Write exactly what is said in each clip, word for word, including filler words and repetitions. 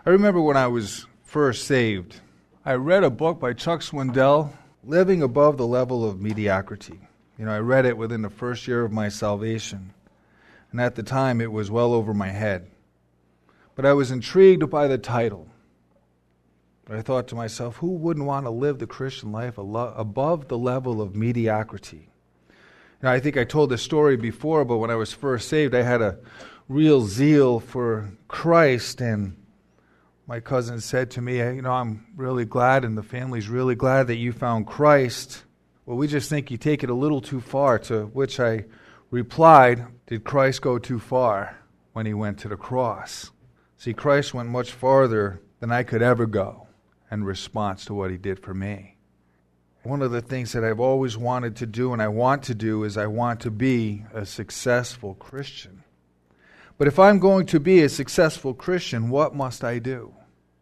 I remember when I was first saved, I read a book by Chuck Swindoll, Living Above the Level of Mediocrity. You know, I read it within the first year of my salvation, and at the time it was well over my head. But I was intrigued by the title. But I thought to myself, who wouldn't want to live the Christian life above the level of mediocrity? You know, I think I told this story before, but when I was first saved, I had a real zeal for Christ, and my cousin said to me, you know, I'm really glad, and the family's really glad that you found Christ. Well, we just think you take it a little too far, to which I replied, did Christ go too far when he went to the cross? See, Christ went much farther than I could ever go in response to what he did for me. One of the things that I've always wanted to do, and I want to do, is I want to be a successful Christian. But if I'm going to be a successful Christian, what must I do?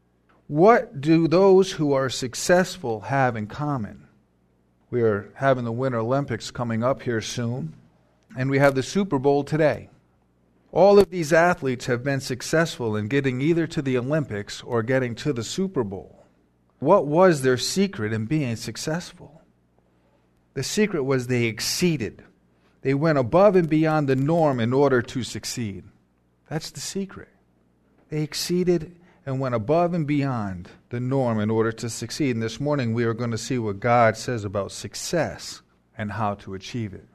What do those who are successful have in common? We are having the Winter Olympics coming up here soon, and we have the Super Bowl today. All of these athletes have been successful in getting either to the Olympics or getting to the Super Bowl. What was their secret in being successful? The secret was they exceeded. They went above and beyond the norm in order to succeed. That's the secret. They exceeded and went above and beyond the norm in order to succeed. And this morning we are going to see what God says about success and how to achieve it.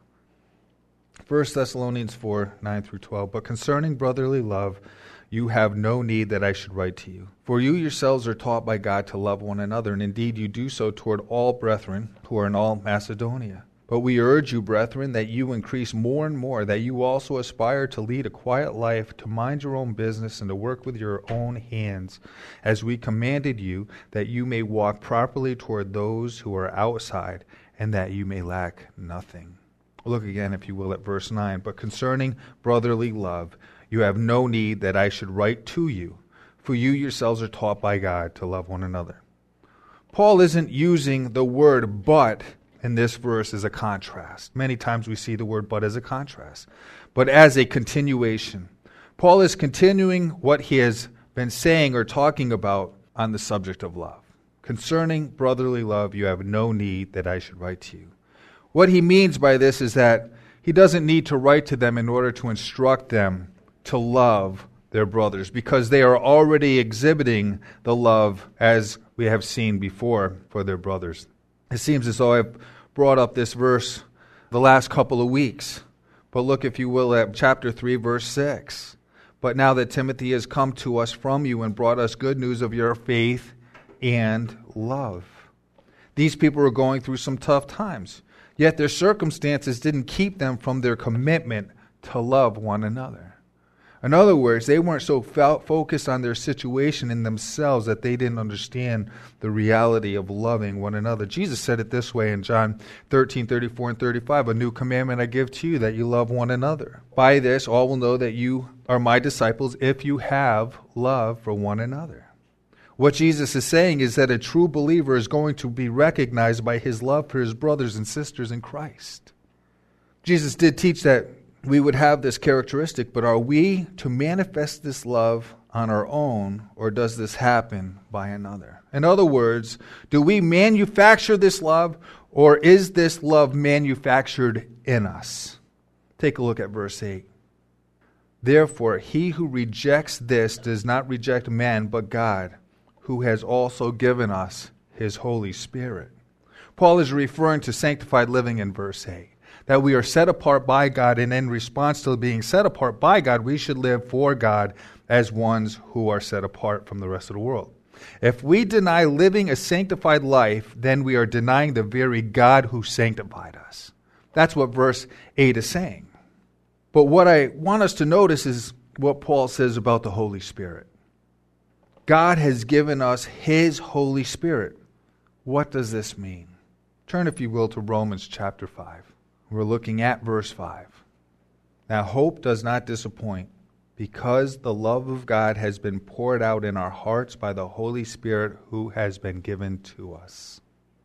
First Thessalonians four, nine through twelve. But concerning brotherly love, you have no need that I should write to you. For you yourselves are taught by God to love one another, and indeed you do so toward all brethren who are in all Macedonia. But we urge you, brethren, that you increase more and more, that you also aspire to lead a quiet life, to mind your own business, and to work with your own hands, as we commanded you, that you may walk properly toward those who are outside, and that you may lack nothing. Look again, if you will, at verse nine. But concerning brotherly love, you have no need that I should write to you, for you yourselves are taught by God to love one another. Paul isn't using the word but in this verse as a contrast. Many times we see the word but as a contrast, but as a continuation. Paul is continuing what he has been saying or talking about on the subject of love. Concerning brotherly love, you have no need that I should write to you. What he means by this is that he doesn't need to write to them in order to instruct them to love their brothers, because they are already exhibiting the love as we have seen before for their brothers. It seems as though I've brought up this verse the last couple of weeks. But look, if you will, at chapter three, verse six. But now that Timothy has come to us from you and brought us good news of your faith and love. These people were going through some tough times, yet their circumstances didn't keep them from their commitment to love one another. In other words, they weren't so fo- focused on their situation in themselves that they didn't understand the reality of loving one another. Jesus said it this way in John thirteen, thirty-four and thirty-five, a new commandment I give to you, that you love one another. By this, all will know that you are my disciples if you have love for one another. What Jesus is saying is that a true believer is going to be recognized by his love for his brothers and sisters in Christ. Jesus did teach that we would have this characteristic, but are we to manifest this love on our own, or does this happen by another? In other words, do we manufacture this love, or is this love manufactured in us? Take a look at verse eight. Therefore, he who rejects this does not reject man, but God, who has also given us his Holy Spirit. Paul is referring to sanctified living in verse eight. That we are set apart by God, and in response to being set apart by God, we should live for God as ones who are set apart from the rest of the world. If we deny living a sanctified life, then we are denying the very God who sanctified us. That's what verse eight is saying. But what I want us to notice is what Paul says about the Holy Spirit. God has given us his Holy Spirit. What does this mean? Turn, if you will, to Romans chapter five. We're looking at verse five. Now hope does not disappoint, because the love of God has been poured out in our hearts by the Holy Spirit who has been given to us.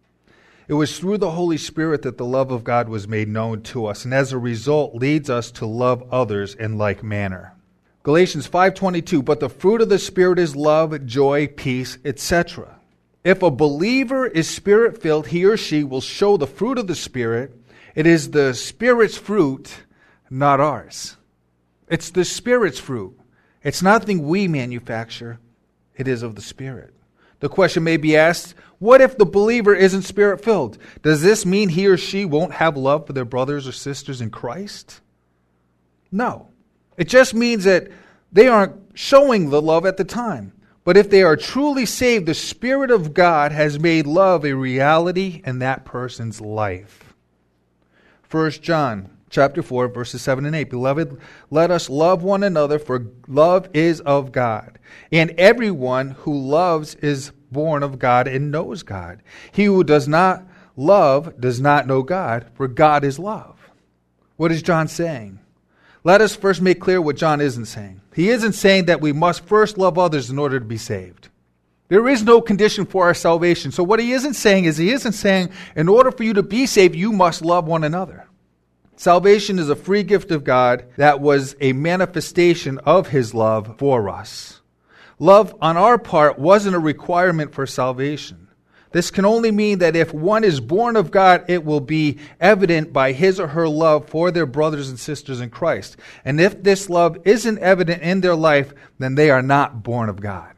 It was through the Holy Spirit that the love of God was made known to us, and as a result leads us to love others in like manner. Galatians five twenty-two, but the fruit of the Spirit is love, joy, peace, et cetera. If a believer is Spirit-filled, he or she will show the fruit of the Spirit. It is the Spirit's fruit, not ours. It's the Spirit's fruit. It's nothing we manufacture. It is of the Spirit. The question may be asked, what if the believer isn't Spirit-filled? Does this mean he or she won't have love for their brothers or sisters in Christ? No. It just means that they aren't showing the love at the time. But if they are truly saved, the Spirit of God has made love a reality in that person's life. First John chapter four, verses seven and eight. Beloved, let us love one another, for love is of God. And everyone who loves is born of God and knows God. He who does not love does not know God, for God is love. What is John saying? Let us first make clear what John isn't saying. He isn't saying that we must first love others in order to be saved. There is no condition for our salvation. So what he isn't saying is he isn't saying in order for you to be saved, you must love one another. Salvation is a free gift of God that was a manifestation of his love for us. Love on our part wasn't a requirement for salvation. This can only mean that if one is born of God, it will be evident by his or her love for their brothers and sisters in Christ. And if this love isn't evident in their life, then they are not born of God.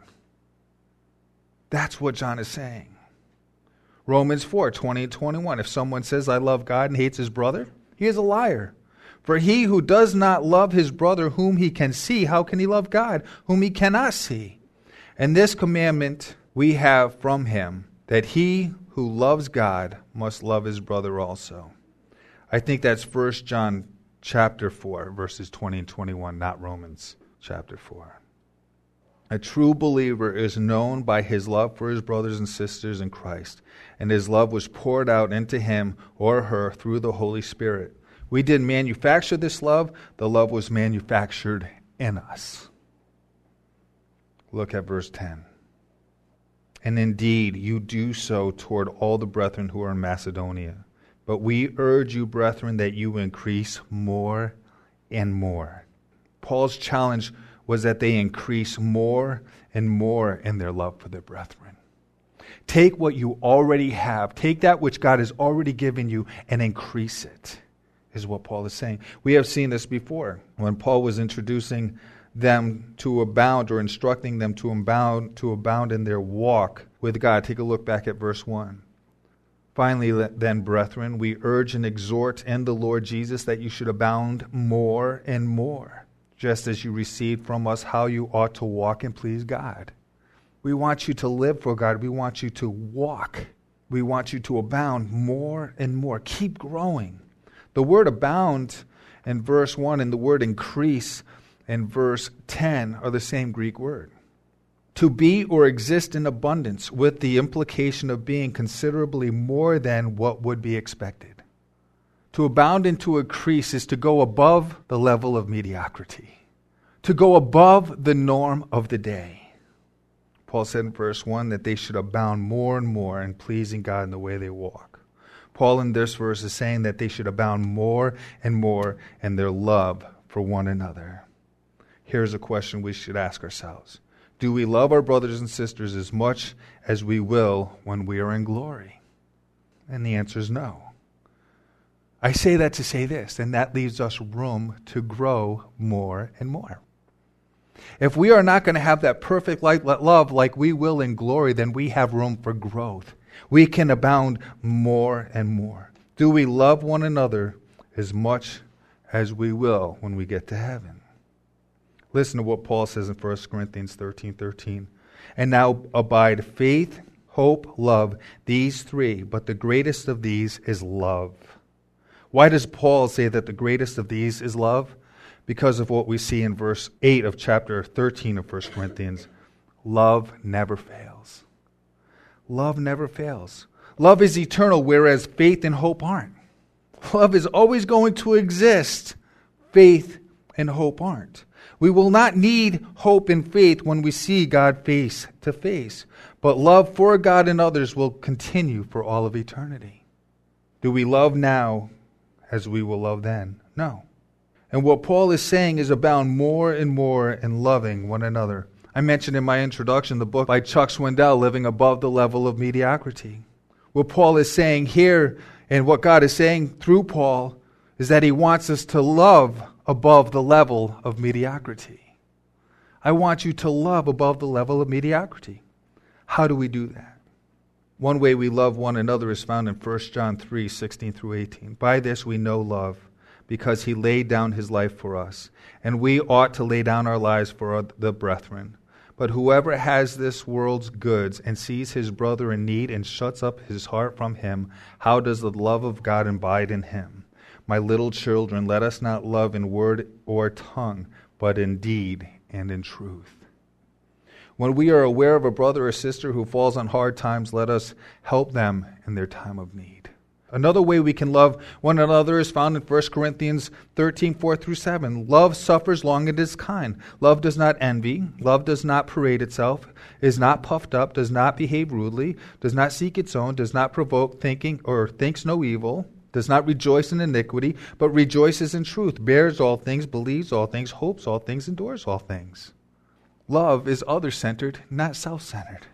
That's what John is saying. Romans four, twenty and twenty-one. If someone says, I love God and hates his brother, he is a liar. For he who does not love his brother whom he can see, how can he love God whom he cannot see? And this commandment we have from him, that he who loves God must love his brother also. I think that's First John chapter four, verses twenty and twenty-one, not Romans chapter four. A true believer is known by his love for his brothers and sisters in Christ, and his love was poured out into him or her through the Holy Spirit. We didn't manufacture this love. The love was manufactured in us. Look at verse ten. And indeed, you do so toward all the brethren who are in Macedonia. But we urge you, brethren, that you increase more and more. Paul's challenge was that they increase more and more in their love for their brethren. Take what you already have. Take that which God has already given you and increase it, is what Paul is saying. We have seen this before when Paul was introducing them to abound or instructing them to abound, to abound in their walk with God. Take a look back at verse one. Finally, then, brethren, we urge and exhort in the Lord Jesus that you should abound more and more, just as you received from us how you ought to walk and please God. We want you to live for God. We want you to walk. We want you to abound more and more. Keep growing. The word abound in verse one and the word increase in verse ten are the same Greek word. To be or exist in abundance, with the implication of being considerably more than what would be expected. To abound and to increase is to go above the level of mediocrity, to go above the norm of the day. Paul said in verse one that they should abound more and more in pleasing God in the way they walk. Paul in this verse is saying that they should abound more and more in their love for one another. Here's a question we should ask ourselves. Do we love our brothers and sisters as much as we will when we are in glory? And the answer is no. I say that to say this, and that leaves us room to grow more and more. If we are not going to have that perfect love like we will in glory, then we have room for growth. We can abound more and more. Do we love one another as much as we will when we get to heaven? Listen to what Paul says in First Corinthians thirteen thirteen. And now abide faith, hope, love, these three, but the greatest of these is love. Why does Paul say that the greatest of these is love? Because of what we see in verse eight of chapter thirteen of First Corinthians. Love never fails. Love never fails. Love is eternal, whereas faith and hope aren't. Love is always going to exist. Faith and hope aren't. We will not need hope and faith when we see God face to face. But love for God and others will continue for all of eternity. Do we love now as we will love then? No. And what Paul is saying is abound more and more in loving one another. I mentioned in my introduction the book by Chuck Swindoll, Living Above the Level of Mediocrity. What Paul is saying here, and what God is saying through Paul, is that he wants us to love above the level of mediocrity. I want you to love above the level of mediocrity. How do we do that? One way we love one another is found in First John three, sixteen through eighteen. By this we know love, because he laid down his life for us, and we ought to lay down our lives for the brethren. But whoever has this world's goods and sees his brother in need and shuts up his heart from him, how does the love of God abide in him? My little children, let us not love in word or tongue, but in deed and in truth. When we are aware of a brother or sister who falls on hard times, let us help them in their time of need. Another way we can love one another is found in First Corinthians thirteen, four through seven. Love suffers long and is kind. Love does not envy. Love does not parade itself, is not puffed up, does not behave rudely, does not seek its own, does not provoke thinking or thinks no evil, does not rejoice in iniquity, but rejoices in truth, bears all things, believes all things, hopes all things, endures all things. Love is other-centered, not self-centered.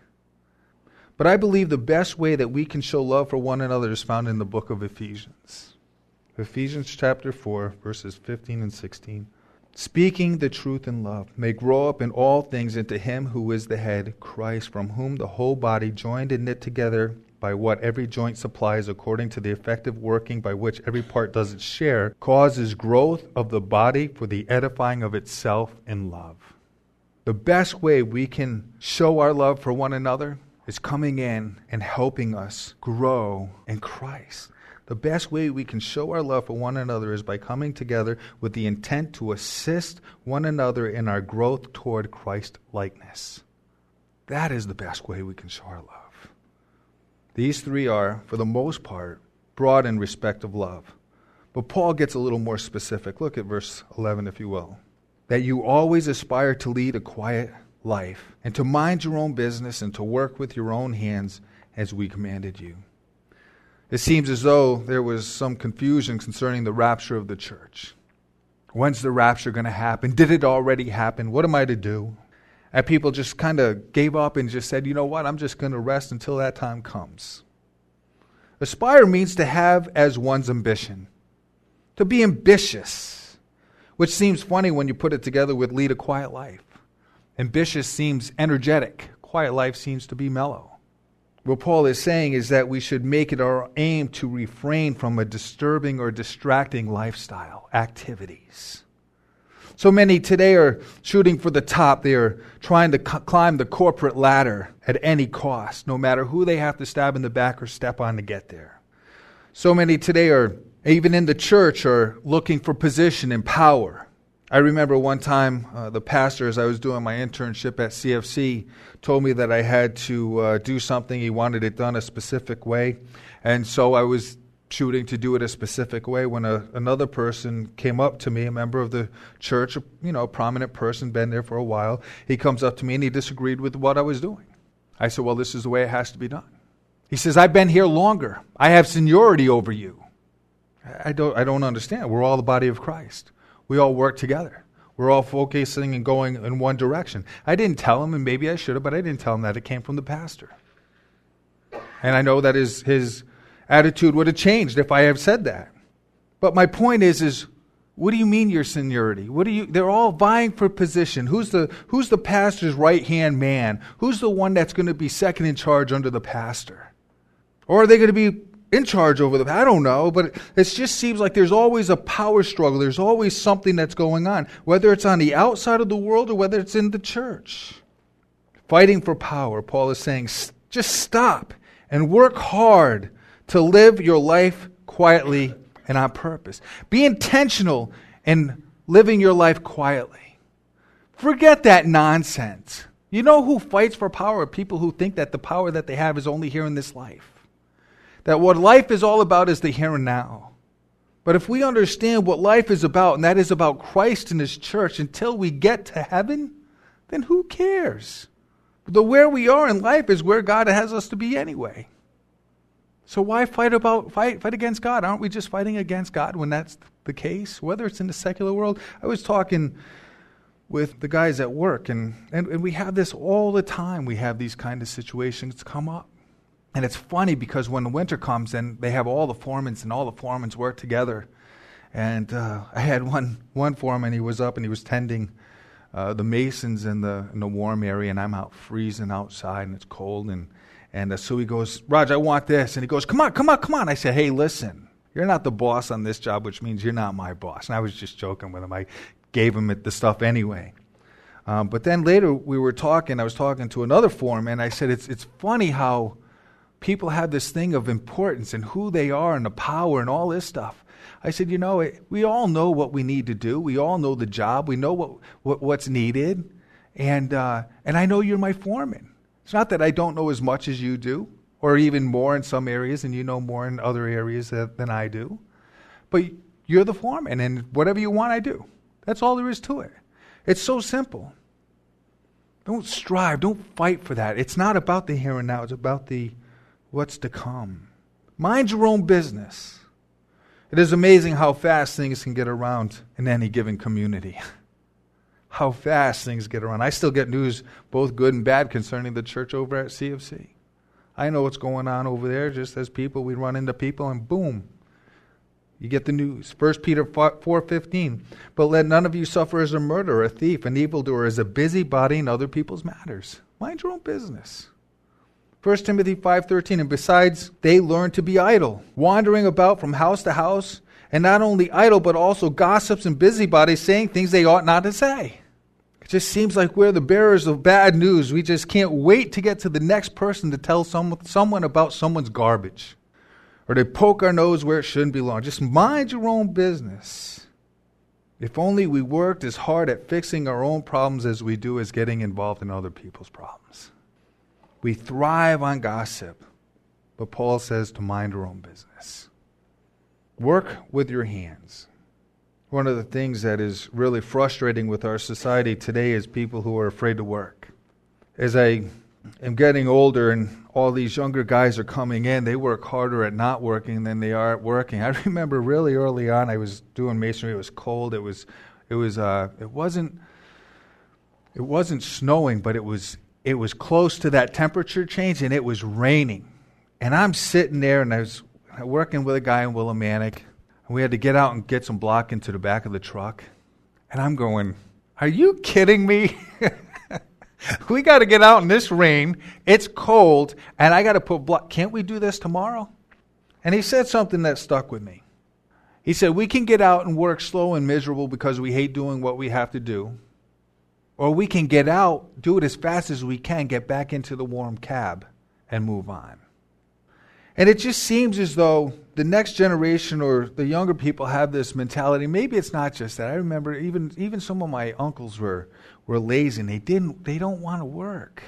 But I believe the best way that we can show love for one another is found in the book of Ephesians. Ephesians chapter four, verses fifteen and sixteen. Speaking the truth in love may grow up in all things into him who is the head, Christ, from whom the whole body, joined and knit together by what every joint supplies according to the effective working by which every part does its share, causes growth of the body for the edifying of itself in love. The best way we can show our love for one another is coming in and helping us grow in Christ. The best way we can show our love for one another is by coming together with the intent to assist one another in our growth toward Christ-likeness. That is the best way we can show our love. These three are, for the most part, broad in respect of love. But Paul gets a little more specific. Look at verse eleven, if you will. That you always aspire to lead a quiet life, and to mind your own business, and to work with your own hands as we commanded you. It seems as though there was some confusion concerning the rapture of the church. When's the rapture going to happen? Did it already happen? What am I to do? And people just kind of gave up and just said, you know what, I'm just going to rest until that time comes. Aspire means to have as one's ambition, to be ambitious, which seems funny when you put it together with lead a quiet life. Ambitious seems energetic. Quiet life seems to be mellow. What Paul is saying is that we should make it our aim to refrain from a disturbing or distracting lifestyle, activities. So many today are shooting for the top. They are trying to c- climb the corporate ladder at any cost, no matter who they have to stab in the back or step on to get there. So many today are, even in the church, are looking for position and power. I remember one time uh, the pastor, as I was doing my internship at C F C, told me that I had to uh, do something. He wanted it done a specific way. And so I was shooting to do it a specific way when a, another person came up to me, a member of the church, you know, a prominent person, been there for a while. He comes up to me and he disagreed with what I was doing. I said, well, this is the way it has to be done. He says, I've been here longer. I have seniority over you. I don't, I don't understand. We're all the body of Christ. We all work together. We're all focusing and going in one direction. I didn't tell him, and maybe I should have, but I didn't tell him that. It came from the pastor. And I know that his, his attitude would have changed if I had said that. But my point is, is what do you mean your seniority? What do you? They're all vying for position. Who's the who's the pastor's right-hand man? Who's the one that's going to be second in charge under the pastor? Or are they going to be in charge over the, I don't know, but it just seems like there's always a power struggle. There's always something that's going on, whether it's on the outside of the world or whether it's in the church. Fighting for power, Paul is saying, just stop and work hard to live your life quietly and on purpose. Be intentional in living your life quietly. Forget that nonsense. You know who fights for power? People who think that the power that they have is only here in this life. That what life is all about is the here and now. But if we understand what life is about, and that is about Christ and His church, until we get to heaven, then who cares? The where we are in life is where God has us to be anyway. So why fight about fight fight against God? Aren't we just fighting against God when that's the case? Whether it's in the secular world. I was talking with the guys at work, and, and, and we have this all the time. We have these kind of situations come up. And it's funny because when the winter comes, then they have all the foremen, and all the foremen work together. And uh, I had one one foreman, he was up and he was tending uh, the masons in the in the warm area, and I'm out freezing outside and it's cold. And, and uh, so he goes, Raj, I want this. And he goes, come on, come on, come on. I said, hey, listen, you're not the boss on this job, which means you're not my boss. And I was just joking with him. I gave him the stuff anyway. Um, but then later we were talking, I was talking to another foreman, and I said, it's it's funny how people have this thing of importance and who they are and the power and all this stuff. I said, you know, it, we all know what we need to do. We all know the job. We know what, what what's needed. And uh, and I know you're my foreman. It's not that I don't know as much as you do, or even more in some areas, and you know more in other areas that, than I do. But you're the foreman, and whatever you want, I do. That's all there is to it. It's so simple. Don't strive. Don't fight for that. It's not about the here and now. It's about the what's to come. Mind your own business. It is amazing how fast things can get around in any given community. How fast things get around. I still get news, both good and bad, concerning the church over at C F C. I know what's going on over there. Just as people, we run into people and boom, you get the news. First Peter four fifteen. But let none of you suffer as a murderer, a thief, an evildoer, as a busybody in other people's matters. Mind your own business. First Timothy five thirteen. And besides, they learn to be idle, wandering about from house to house, and not only idle, but also gossips and busybodies, saying things they ought not to say. It just seems like we're the bearers of bad news. We just can't wait to get to the next person to tell some, someone about someone's garbage. Or they poke our nose where it shouldn't belong. Just mind your own business. If only we worked as hard at fixing our own problems as we do as getting involved in other people's problems. We thrive on gossip, but Paul says to mind our own business. Work with your hands. One of the things that is really frustrating with our society today is people who are afraid to work. As I am getting older and all these younger guys are coming in, they work harder at not working than they are at working. I remember really early on, I was doing masonry. It was cold. It was, it was, uh, it wasn't, it wasn't snowing, but it was, it was close to that temperature change, and it was raining. And I'm sitting there, and I was working with a guy in Willimantic, and we had to get out and get some block into the back of the truck. And I'm going, are you kidding me? We got to get out in this rain. It's cold, and I got to put block. Can't we do this tomorrow? And he said something that stuck with me. He said, we can get out and work slow and miserable because we hate doing what we have to do. Or we can get out, do it as fast as we can, get back into the warm cab, and move on. And it just seems as though the next generation or the younger people have this mentality. Maybe it's not just that. I remember even even some of my uncles were were lazy, and they didn't they don't want to work.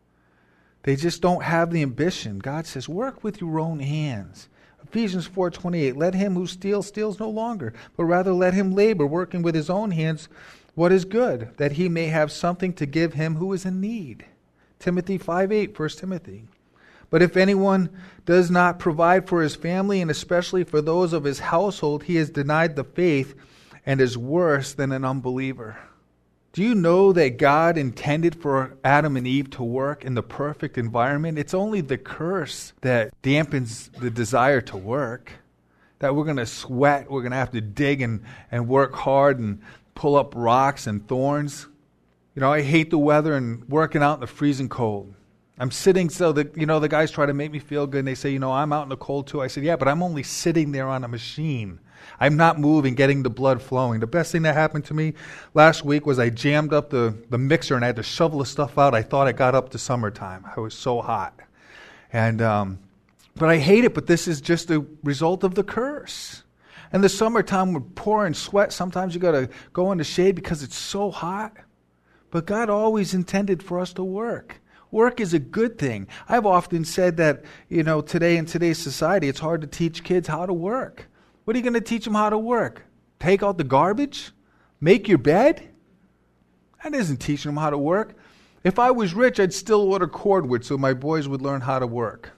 They just don't have the ambition. God says, work with your own hands. Ephesians four twenty-eight, let him who steals, steals no longer, but rather let him labor, working with his own hands what is good, that he may have something to give him who is in need. Timothy five eight, First Timothy. But if anyone does not provide for his family, and especially for those of his household, he has denied the faith and is worse than an unbeliever. Do you know that God intended for Adam and Eve to work in the perfect environment? It's only the curse that dampens the desire to work. That we're going to sweat, we're going to have to dig and, and work hard and pull up rocks and thorns. You know, I hate the weather and working out in the freezing cold. I'm sitting, so the you know the guys try to make me feel good, and they say, you know, I'm out in the cold too. I said, yeah, but I'm only sitting there on a machine. I'm not moving, getting the blood flowing. The best thing that happened to me last week was I jammed up the, the mixer, and I had to shovel the stuff out. I thought I got up to summertime. I was so hot. And um, but I hate it, but this is just a result of the curse. And the summertime, we're pouring sweat. Sometimes you got to go in the shade because it's so hot. But God always intended for us to work. Work is a good thing. I've often said that, you know, today in today's society, it's hard to teach kids how to work. What are you going to teach them how to work? Take out the garbage? Make your bed? That isn't teaching them how to work. If I was rich, I'd still order cordwood so my boys would learn how to work.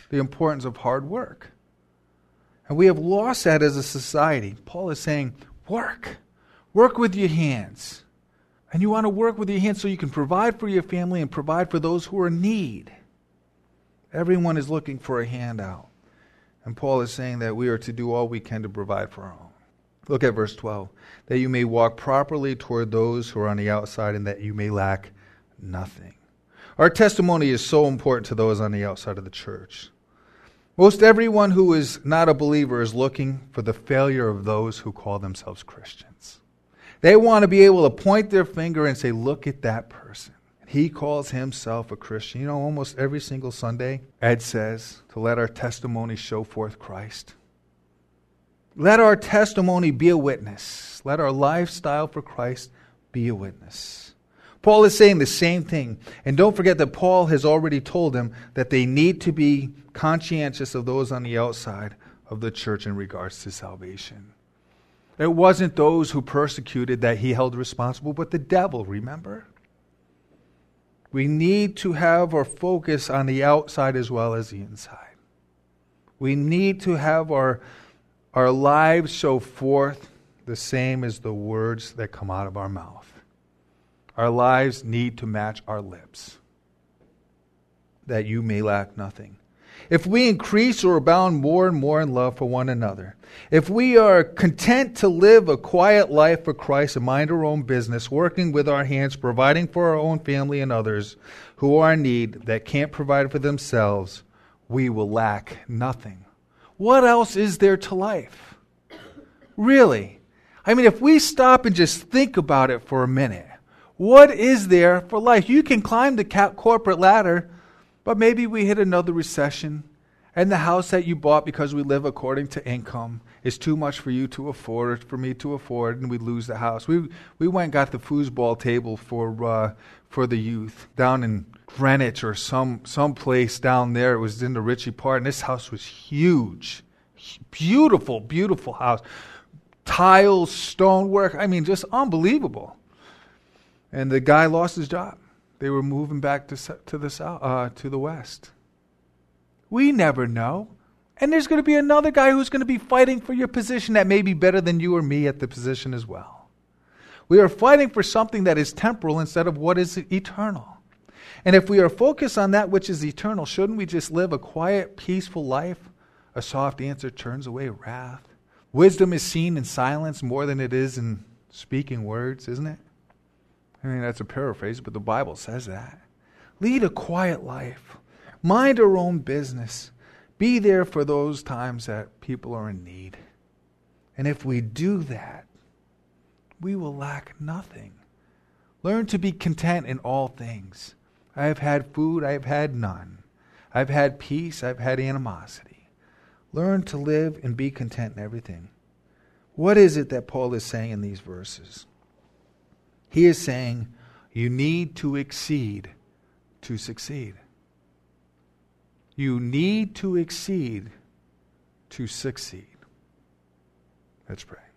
the importance of hard work. And we have lost that as a society. Paul is saying, work. Work with your hands. And you want to work with your hands so you can provide for your family and provide for those who are in need. Everyone is looking for a handout. And Paul is saying that we are to do all we can to provide for our own. Look at verse twelve. That you may walk properly toward those who are on the outside and that you may lack nothing. Our testimony is so important to those on the outside of the church. Most everyone who is not a believer is looking for the failure of those who call themselves Christians. They want to be able to point their finger and say, look at that person. He calls himself a Christian. You know, almost every single Sunday, Ed says to let our testimony show forth Christ. Let our testimony be a witness. Let our lifestyle for Christ be a witness. Paul is saying the same thing. And don't forget that Paul has already told them that they need to be conscientious of those on the outside of the church in regards to salvation. It wasn't those who persecuted that he held responsible, but the devil, remember? We need to have our focus on the outside as well as the inside. We need to have our, our lives show forth the same as the words that come out of our mouth. Our lives need to match our lips, that you may lack nothing. If we increase or abound more and more in love for one another, if we are content to live a quiet life for Christ and mind our own business, working with our hands, providing for our own family and others who are in need, that can't provide for themselves, we will lack nothing. What else is there to life? Really? I mean, if we stop and just think about it for a minute, what is there for life? You can climb the corporate ladder, but maybe we hit another recession, and the house that you bought because we live according to income is too much for you to afford, for me to afford, and we lose the house. We we went and got the foosball table for uh, for the youth down in Greenwich or some some place down there. It was in the Ritchie part, and this house was huge, beautiful, beautiful house, tiles, stonework. I mean, just unbelievable. And the guy lost his job. They were moving back to to the south, uh, to the west. We never know. And there's going to be another guy who's going to be fighting for your position that may be better than you or me at the position as well. We are fighting for something that is temporal instead of what is eternal. And if we are focused on that which is eternal, shouldn't we just live a quiet, peaceful life? A soft answer turns away wrath. Wisdom is seen in silence more than it is in speaking words, isn't it? I mean, that's a paraphrase, but the Bible says that. Lead a quiet life. Mind our own business. Be there for those times that people are in need. And if we do that, we will lack nothing. Learn to be content in all things. I have had food, I have had none. I've had peace, I've had animosity. Learn to live and be content in everything. What is it that Paul is saying in these verses? He is saying, you need to exceed to succeed. You need to exceed to succeed. Let's pray.